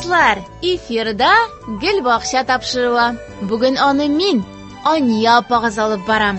дуслар, эфирда гел бакча тапшыруы. Бүген аны мин, Ания апагыз алып барам.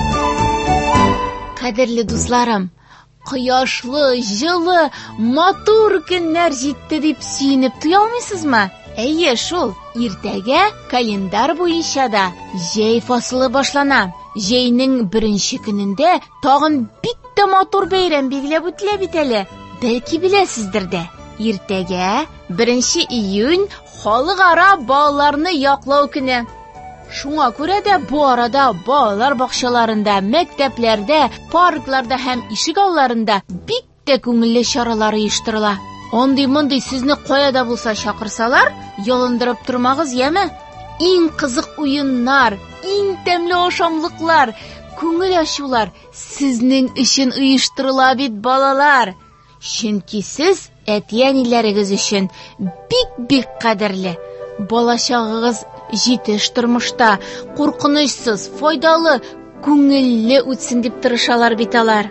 Кадерле дусларым, кояшлы, жылы, матур көннәр җитте дип сөенеп туя алмыйсызмы? Әйе шул, иртәгә календар буенча да җәй фасылы башлана. Җәйнең беренче көнендә тагын бик тә матур бәйрәм билгеләп үтелә бит әле. Бәлки беләсездер дә. Иртәгә 1 июнь халыкара балаларны яклау көне. Шуңа күрә дә бу арада балалар бакчаларында, мәктәпләрдә, паркларда һәм ишек алларында бик тә күңелле чаралар оештырыла. Андый-мондый сезне каяда булса чакырсалар, ялындырып тормагыз, яме? Иң кызык уеннар, иң тәмле ашамлыклар, күңел ачулар сезнең өчен оештырыла бит, балалар. Чөнки сез әти-әниләрегез өчен бик кадерле. Балачагыгыз җитеш тормышта, куркынычсыз, файдалы, күңелле үтсен дип тырышалар бит алар.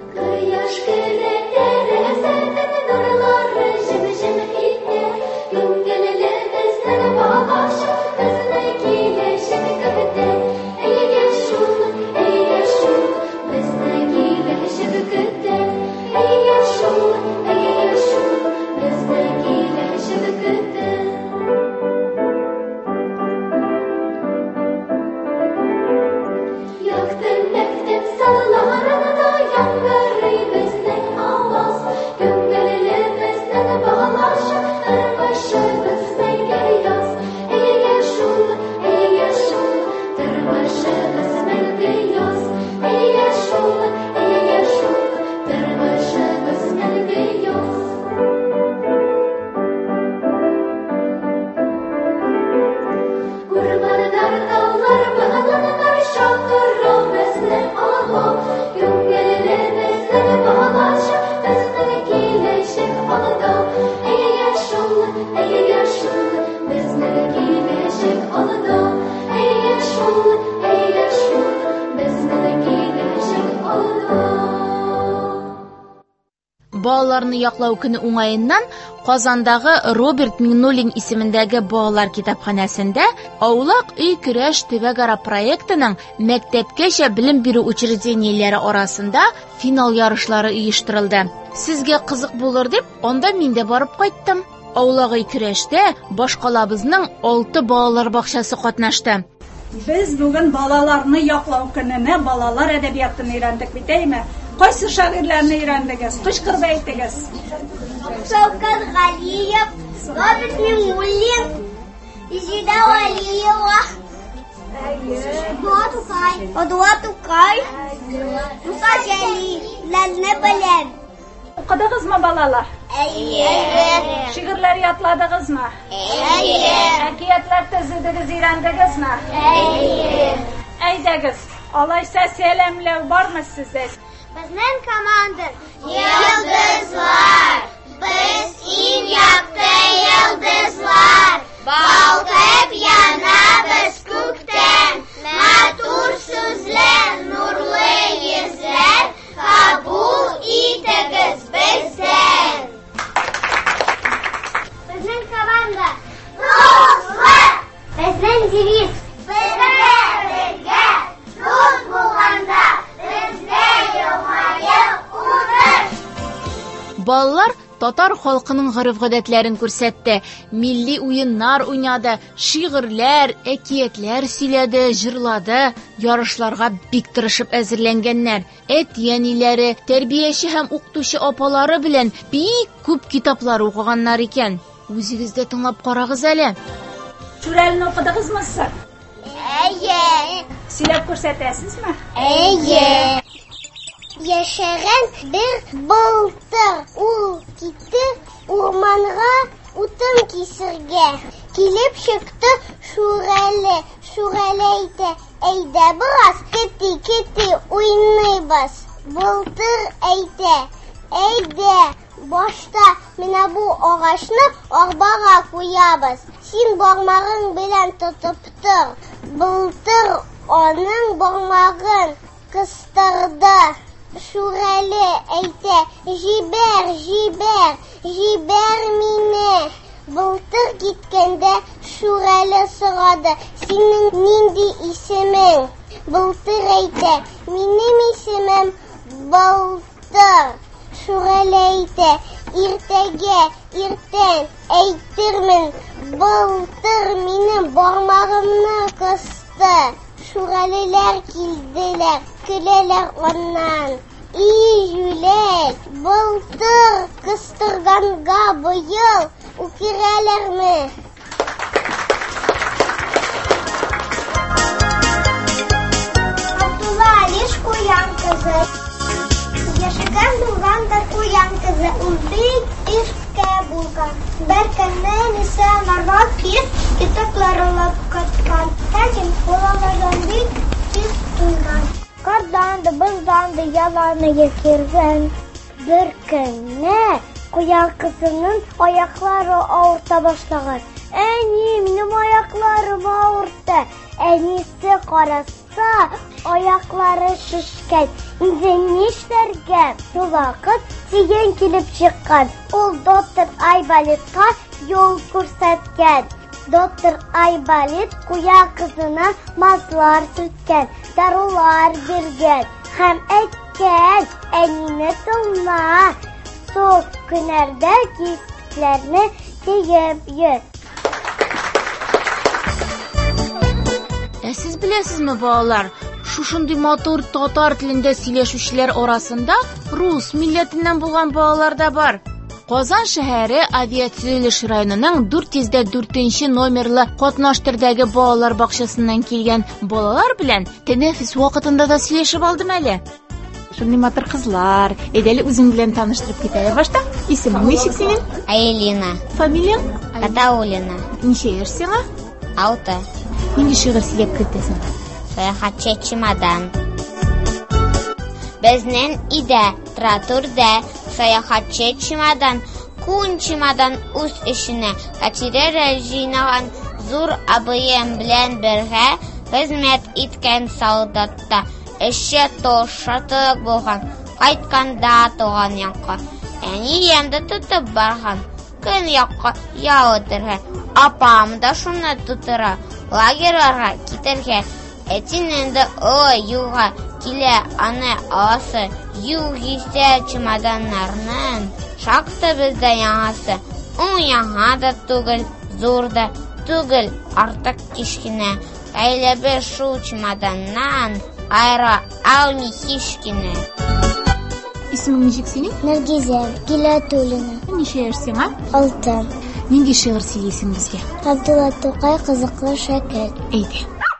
Балаларны яклау көне уңаеннан Казандагы Роберт Миннуллин исемендәге балалар китапханәсендә Аулак өй көрәш төбәгара проектының мәктәпкәчә белем бирү учреждениеләре арасында финал ярышлары оештырылды. Сезгә кызык булыр дип, анда мин дә барып кайттым. Аулак өй көрәштә башкалабызның 6 балалар бакчасы катнашты. Без бүген балаларны яклау көненә балалар әдәбиятын өйрәндек бит, әйме? Кайсы шагыйрьләрне өйрәндегез? Кычкырып әйтегез. Шавкат Галиев, Роберт Миннуллин, Изида Валиева, Адуа Тукай, Муса Җәлиләрне беләм. Укыдыгызмы, балалар? Әйе. Шигырьләр ятладыгызмы? Әйе. Әкиятләр төзедегез, өйрәндегезме? Әйе. Әйдәгез, алайса сәламләү бармы сездә? Безнең команда Йылдызлар. Без иң якты йылдызлар. Балкып янабыз күктән. Матур сүзләр, нурлы йөзләр. Кабул итегез бездән. Безнең команда Дуслар. Безнең девиз Бергә, дуст булганда бездә елмаеп утыр. Балалар татар халкының гореф-гадәтләрен күрсәтте. Милли уеннар уйнады, шигырьләр, әкиятләр сөйләде, җырлады. Ярышларга бик тырышып әзерләнгәннәр. Әти-әниләре, тәрбияче һәм укытучы апалары белән бик күп китаплар укыганнар икән. Үзегез дә тыңлап карагыз әле. Шүрәлне укыдыгызмы сез? Әйе. Сөйләп күрсәтәсезме? Әйе. Яшәгән бер былтыр ул китте урманга утын кисергә. Килеп чыкты Шүрәле әйтә, әйдә бераз кетти уйныйбыз. Былтыр әйтә, әйдә башта менә бу агачны арбага куябыз. Син бармагың белән тотып тор. Былтыр аның бармагын кыстырды. Шүрәле әйтә, җибәр мине. Былтыр киткәндә Шүрәле сорады: "Синең нинди исемең?" Былтыр әйтә: "Минем исемем Былтыр." Шүрәле әйтә: "Иртән әйтермен, былтыр минем бармагымны кысты." Шүрәлеләр килделәр, көләләр аннан: "Җүләр, былтыр кыстырганга быел үкерәләрме?" Абдулла Алиш куян кызы. Яшәгән булганда куян кызы, ул бик иркә булган. Бер көннән исә нарат кис китапларылып каткан. Ләкин балалардан бик тиз туйган. Карданды, бызданды, яланы йөргән. Бер көнне куян кызының аяклары авырта башлаган. "Әни, минем аякларым авырта." Әнисе караса, аяклары шешкән. Инде нишләргә? Шул вакыт Тиген килеп чыккан. Ул доктор Айболитка юл күрсәткән. Доктор Айболит куян кызына маслар сүткән, дарулар биргән һәм әйткән: "Әнине тыңла, соң көннәрдә кисекләрне тиеп йөр." Сез беләсезме, балалар, шушындый матур татар телендә сөйләшүчеләр арасында рус милләтеннән булган балалар да бар. Казан шәһәре авиация районының 404 номерлы катнаштырдагы балалар бакчасыннан килгән балалар белән тәнәфес вакытында да сөйләшеп алдым әле. Шундый матур кызлар. Әйдәле үзең белән таныштырып китәләр башта. Исемең ничек синең? Айлина. Фамилияң? Катаулина. Ничә яшь сиңа? 6. Нинди шигырь сөйләп китәсең? Сәяхәтче чемодан. Безнең өйдә тротуарда сәяхәтче чемодан, күн чемодан үз эшенә категория җыйнаган зур абыем белән бергә хезмәт иткән солдатта эшче тошатылык булган. Кайтканда туган якка әни ямда тотып барган. Көн якка ял итәргә. Апам да шуны тутыра. Лагерьларга китәргә. Әтиненде юлга килә, аны асы юл гисә чемоданнарның. Шакты бездә яңасы. Яңа да түгел, зур да түгел, артык кичкенә. Әйләбе шул чемоданнан айра алмый һичкенә. Исемең ничек синең? Наргизә Гиләтуллина. Ничә яшь сиңа? 6. Нинди шигырь сөйлисең безгә? Абдулла Тукай кызыклы шәкерт. Әйдә.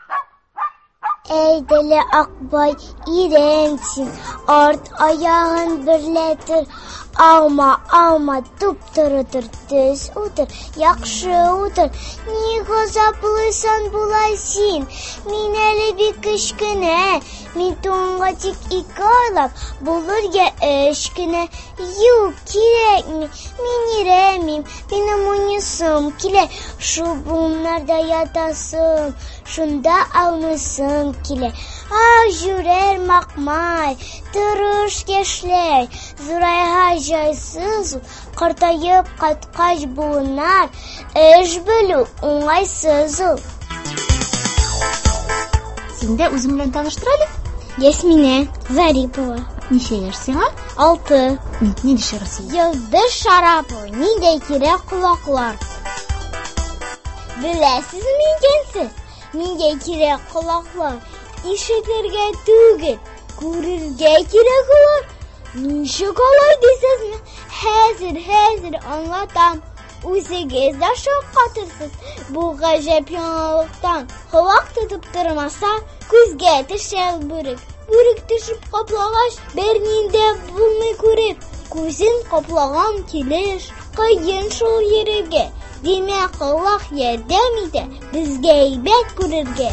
Әйдәле Акбай, ирен син, арт аягын берләтер. Алма, туп-тур утыр, төз утыр, яхшы утыр. Ни газаплыйсан булай син? Мин әле бик кечкенә, мин туңга тик 2 айлап, булырга 3 кенә. Юк, кирәкми, мин иремим, минем уйнысым килә. Шул буыннарда ятасым, шунда алмысым килә. Жүрәр макмай, тырыш яшьләр, зурайга җайсыз, картаеп каткач буыннар, эш белү уңайсыз. Син дә үзең белән таныштыр әле? Ясмина Зарипова. Ничә яшь сиңа? 6. Нинди шигырь сөйлисең? Йылдыз Шарапова. Нидә кирәк колаклар? Беләсезме икәнсез? Нидә кирәк колаклар? Ишетергә түгел, күрергә кирәк улар. Ничек алай дисезме? Хәзер аңлатам. Үзегез дә шаккатырсыз. Бу гаҗәп яңалыктан хылак тотып тормаса, күзгә төшәр бүрек. Бүрек төшеп каплагач, бернинде булмый күреп. Күзен каплаган килеш, кыен шул йөрергә. Димәк, Аллаһ ярдәм итә, безгә әйбәт күрергә.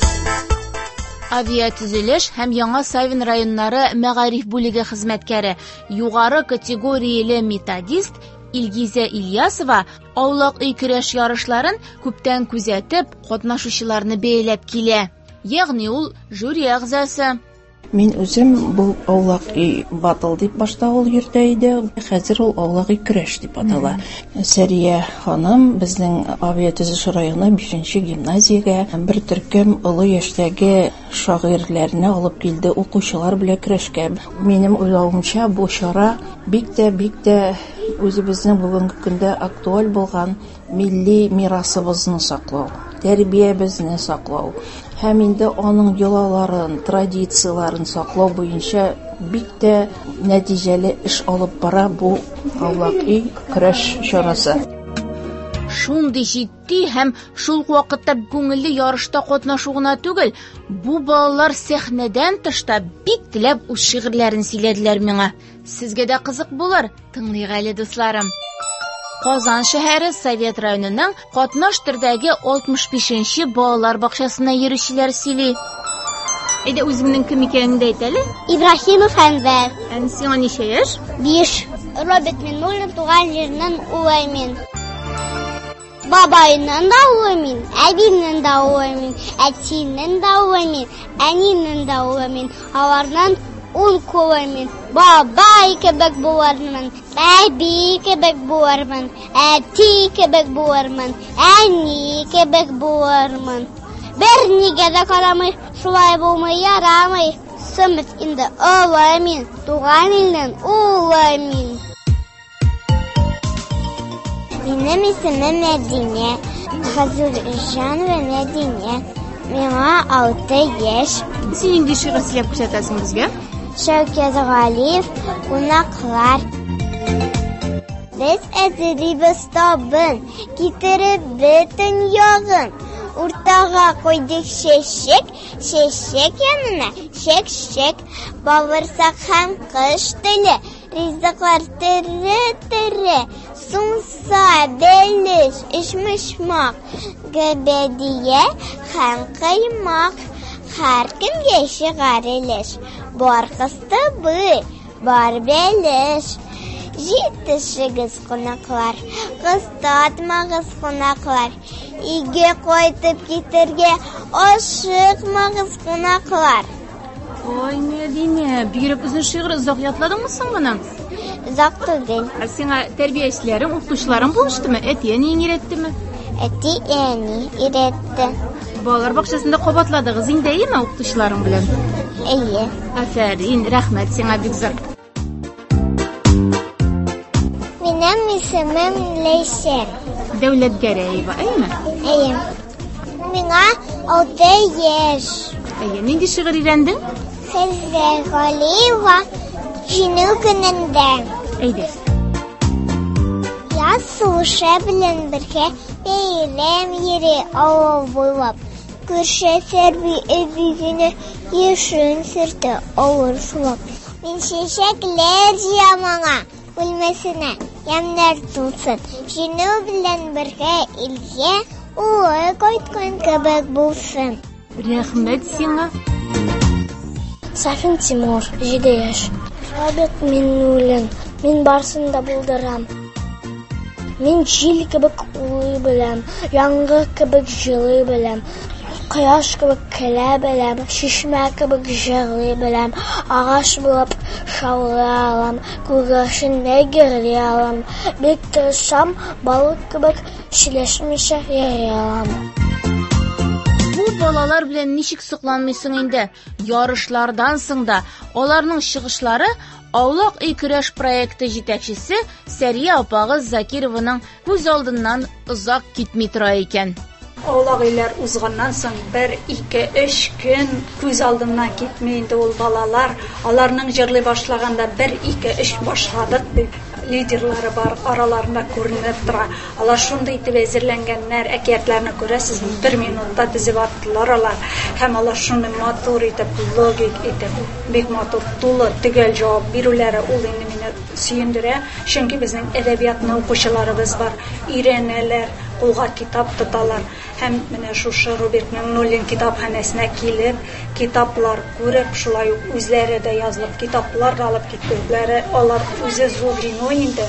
Авиатөзелеш һәм Яңа Савин районнары мәгариф бүлеге хезмәткәре, югары категорияле методист Илгизә Ильясова аулак өй көрәш ярышларын күптән күзәтеп, катнашучыларны бәяләп килә. Ягъни ул жюри әгъзасы. Мин үзем бу Аулаги батыл дип башта ул йөртә иде. Хәзер ул Аулаги көрәш дип атала. Сәрия ханым безнең Авиатөзеш районы 5нче гимназиягә бер төркем олы яшьтәге шагыйрьләрне алып килде укучылар белән көрәшкә. Минем уйлавымча бу чара бик тә үзебезнең бүгенге көндә актуаль булган милли мирасыбызны саклау, тәрбиябезне саклау һәм инде аның йолаларын, традицияларын саклау буенча бик тә нәтиҗәле эш алып бара бу Аулаги көрәш чарасы. Шундый җитди һәм шул вакытта күңелле ярышта катнашу гына түгел, бу балалар сәхнәдән тышта бик теләп үз шигырьләрен сөйләделәр миңа. Сезгә дә кызык булыр, тыңлыйк әле дусларым. Казан шәһәре Совет районының Катнаш төрдәге 65нче балалар бакчасына йөрүчеләр сөйли. Әйдә үзеңнең кем икәнеңне әйт әле. Ибраһимов Әнвәр. Сиңа ничә яшь? 5. Роберт Миннуллин туган җиреннән улаймын. Бабайнан да улаймын, әбиннән да улаймын, әтиннән да улаймын, әниннән да улаймын. Алардан 10 кулаймын. Бабай кебек булармын, әби кебек булармын, әти кебек булармын, әни кебек булармын. Бер нигә дә карамый, шулай булмый ярамый. Сымыт инде улаймын, туган илдән улаймын. Минем исемем Мәдинә, Хәзрҗанова Мәдинә. Миңа 6 яшь. Син инде шигырь сөйләп күрсәтәсең безгә? Шәүкәт Галиев, кунаклар. Без әзерибез табын, китереп бөтен ягын. Уртага куйдык чәчәк, чәчәк янына чәк-чәк. Бавырсак һәм кыш теле, ризыклар тере-тере. Сунса бәлеш, ишмишмак, гәбәдия һәм каймак. Һәр кемгә шигарелеш, бар кыстыбы, бар бәлеш. Җитешегез кунаклар, кыстатмагыз кунаклар. Өйгә кайтып китәргә ашыкмагыз кунаклар. Ой, Мәдинә, бигрәк үзең шигырь озак ятладыңмы соң моны? Озак түгел. Сиңа тәрбиячеләрем, укытучыларым булыштымы? Әти-әни өйрәттеме? Әти-әни өйрәтте. Балалар бакчасында кабатладыгыз инде, әйеме, укытучыларың белән? Әйе. Афәрин, рәхмәт сиңа бик зур. Минем исемем Ләйсә. Дәүләт Гәрәева, әйеме? Әйе. Миңа 6 яшь. Әйе, нинди шигырь өйрәндең? Хәзрәт Галиева җиңү көнендә. Әйдә. Яз сугышы белән бергә бәйрәм йөри авыл буйлап. Күршәсәр бизине яшен сөртә авыр сулап. Мин чәчәкләр җыям аңа, үлмәсенә, ямнар тулсын. Җиңү белән бергә илгә улы кайткан кебек булсын. Рәхмәт сиңа. Сафин Тимур, 7 яшь. Роберт Миннуллин, мин барсын да булдырам. Мин җил кебек улый беләм, яңгыр кебек җылый беләм, кояш кебек көлә беләм, шишмә кебек җырлый беләм, агач булып шаулый алам, күгәрченне гөрли алам, бик тырышам, балык кебек шиләшмичә йөри алам. Бу балалар белән ничек сокланмыйсың инде? Ярышлардан соң да аларның чыгышлары Аулаги көрәш проекты җитәкчесе Сәрия апагыз Закированың күз алдыннан озак китми тора икән. Аулагилар узганнан соң 1-2-3 көн күз алдыннан китми инде ул балалар. Аларның җырлый башлаганда 1-2-3 башладык дип лидерлары бар, араларында күренеп тора. Алар шундый итеп әзерләнгәннәр, әкиятләрне күрәсез, 1 минутта тизеп аттылар алар. Һәм алар шундый матур итеп, логик итеп, бик матур, тулы, төгәл җавап бирүләре ул инде мине сөендерә. Чөнки безнең әдәбиятны укучыларыбыз бар, өйрәнәләр, кулга китап тоталар. Һәм менә шушы Роберт Миннуллин китапханәсенә килеп, китаплар күреп, шулай ук үзләре дә язылып, китаплар алып киттеләр. Алар үзе зур геной инде.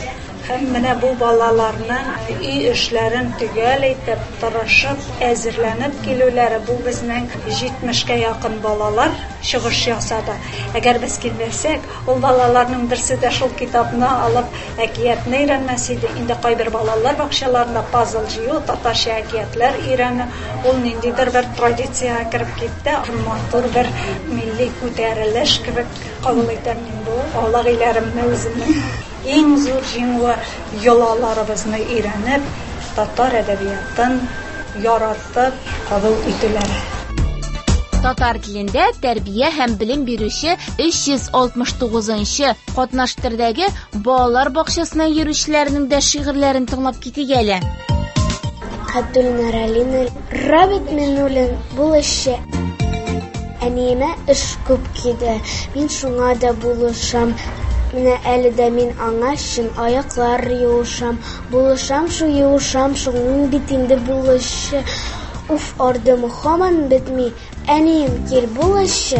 Һәм менә бу балаларның үй эшләрен төгәл итеп, тырышып, әзерләнеп килүләре бу безнең 70-кә якын балалар чыгыш ясады. Әгәр без килмәсәк, ул балаларның берсе дә шул китапны алып әкиятне өйрәнмәс иде. Инде кайбер балалар бакчаларында пазл җыю, татарча әкиятләр өйрәнү, ул ниндидер бер традициягә кереп китте. Матур бер милли күтәрелеш кебек кабул итәм мин бу алагыйларымны үземнең иң зур җиңү йолаларыбызны өйрәнеп, татар әдәбиятын яратып кабул итүләре. Татар телендә тәрбия һәм белем бирүче 369-нчы катнаштырдагы балалар бакчасына йөрүчеләрнең дә шигырьләрен тыңлап китик әле. Абдулнаралина Рабит Минулин булышы. Әниемә эш күп киде. Мин шуңа да булышам. Менә әле дә мин аңа шым аяклар юышам. Булышам шу юышам, шуның бит инде булышы. Уф, ардым һаман бетми. Әнием кир булышы.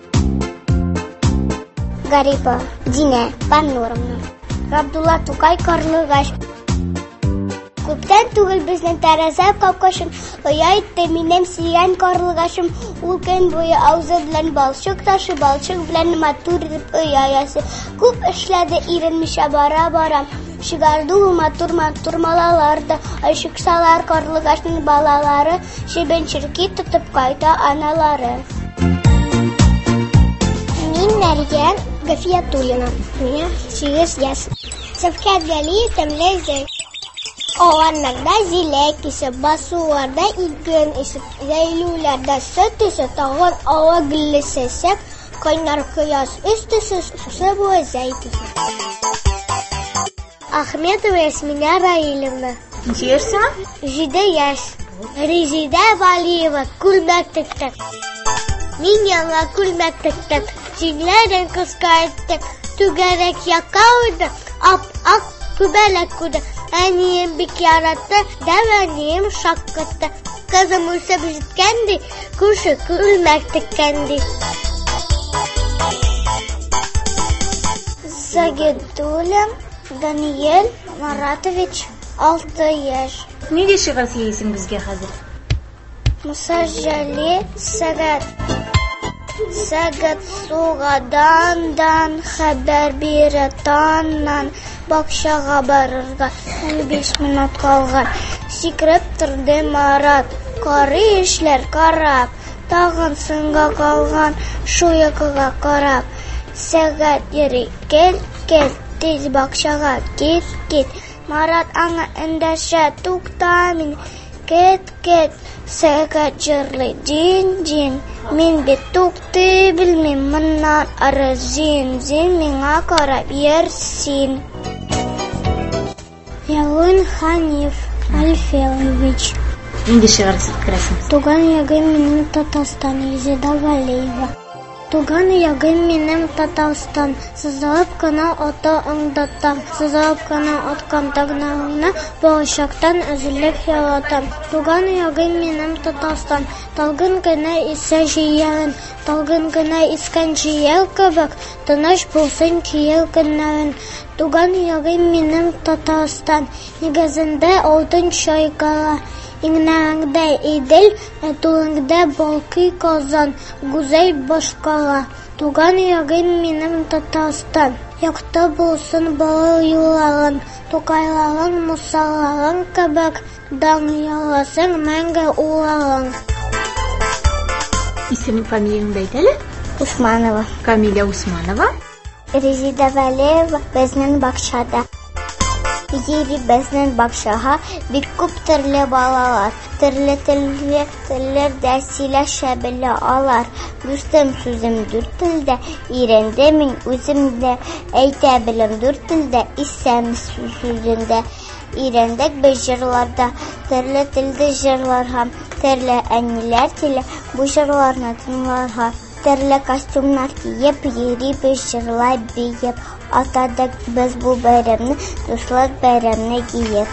Гарипа Динә Паннуровна. Габдулла Тукай Карлыгач. Күптән түгел безнең тәрәзә капкашым оя итте минем сөйгән Карлыгашым. Ул көн буе авызы белән балчык ташы, балчык белән матур итеп оя ясы. Күп эшләде иренмичә бара. Чыгарды ул матур малаларда. Ашыксалар Карлыгашның балалары, шебенчерки тотып кайта аналары. Мин Мәргән Гафиятуллина. Миңа 8 яшь. Сәфкәт Галиев тәмләзе. Оғаннарда зилек исеп, басуларда иген исеп, зәйлүләрдә сөт исеп, тағын ава гілі сәсек, кайнар кыяс үстісі, сусы буы зәйт исеп. Ахметова Ясмина Раилевна. Ничә яшьсең? 7 яшь. Резида Валиева, күлмәк тіктік. Мин яңа күлмәк тіктік. Сиңләрен кыскайттық. Түгәрәк яка уйды, ап-ак күбәләк күді. Әнием бик яратты, дәвәнием шаккытты. Кызым үсеп җиткәнди, күрше күлмәк теккәнди. Загидулин Даниэль Маратович 6 яшь. Нинди шигырь сөйлисең безгә хәзер? Мусаҗали Сәгат. Сәгат сугадандан хәбәр бирә таннан. Бакчага барырга 15 минут калган. Сикреп торды Марат. Карый эшләр карап, тагын сынга калган шуякыга карап. Сәгат йөри, кел, тиз бакчага кит. Марат аңа эндәшә, тукта мин, кет. Сәгат җырлый, җин. Мин бит тукты белмим, моннан ары зин миңа карап йөрсин. Ялын Ханиф Альфеевич. Нинди шигырь сөйлисең? Туган ягым минем Татарстан, Резида Валиева. Туган ягым минем Татарстан, сызылып кына ата аңдатам, сызылып кына аткан тагнагына болашактан өзелеп яратам. Туган ягым минем Татарстан, талгын гына исә җыягын, талгын гына искән җыял кебек, тыныч булсын киял көннәрен. Туган ягым минем Татарстан, нигезендә алтын чайкала. Иңнәреңдә идел, тулыңда балкый казан, гүзәл башкала. Туган ягым минем Татарстан, якты булсын бала юлларың, тукайларың, мусаларың кебек, дан яласың мәңге улларың. Исем, фамилияңды әйт әле? Усманова. Камиля Усманова. Резида Валиева безнең бакчада. Йөри безнең бакчага бик күп төрле балалар, төрле телләрдә сөйләшә белә алар. Дустым сүзем дүрт телдә, ирендә мин үзем дә әйтә беләм дүрт телдә, исәм сүзендә. Ирендәк без җырларда, төрле телдә җырлар һәм төрле әниләр теле бу җырларны тыңларга. Төрле костюмнар киеп, йөри без җырлай биеп. Атадык без бу бәйрәмне, дуслык бәйрәмне киеп.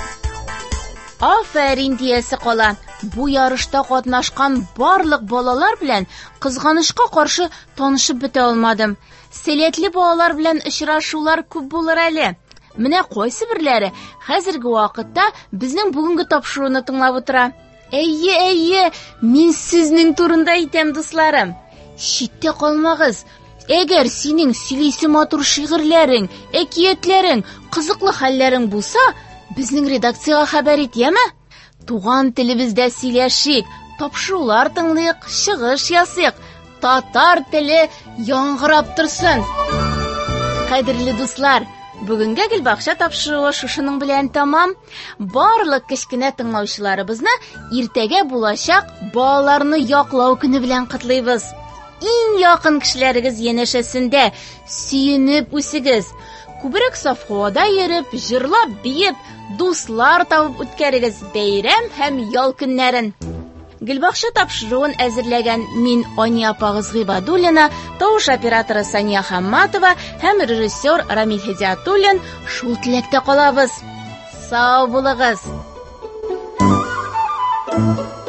Афәрин диясе кала. Бу ярышта катнашкан барлык балалар белән кызганычка каршы танышып бетә алмадым. Сәләтле балалар белән очрашулар күп булыр әле. Менә кайсы бирләре хәзерге вакытта безнең бүгенге тапшыруны тыңлап утыра. Әйе, мин сезнең турында әйтәм, дусларым. Читтә калмагыз. Әгәр синең сөйлисе матур шигырьләрең, әкиятләрең, кызыклы хәлләрең булса, безнең редакциягә хәбәр ит, яме? Туган телебездә сөйләшик, тапшырулар тыңлыйк, чыгыш ясыйк, татар теле яңгырап торсын. Кадерле дуслар, бүгенгә Гөлбакча тапшыруы шушының белән тамам. Барлык кечкенә тыңлаучыларыбызны иртәгә булачак балаларны яклау көне белән котлыйбыз. Иң якын кешеләрегез янәшәсендә сөенеп үсегез. Күбрәк саф һавада йөреп, җырлап, биеп, дуслар табып үткәрегез бәйрәм һәм ял көннәрен. Гөлбакча тапшыруын әзерләгән мин Ания апагыз Гыйбадуллина, тавыш операторы Сания Хамматова һәм режиссер Рамил Хидиятуллин шул теләктә калабыз. Сау булыгыз.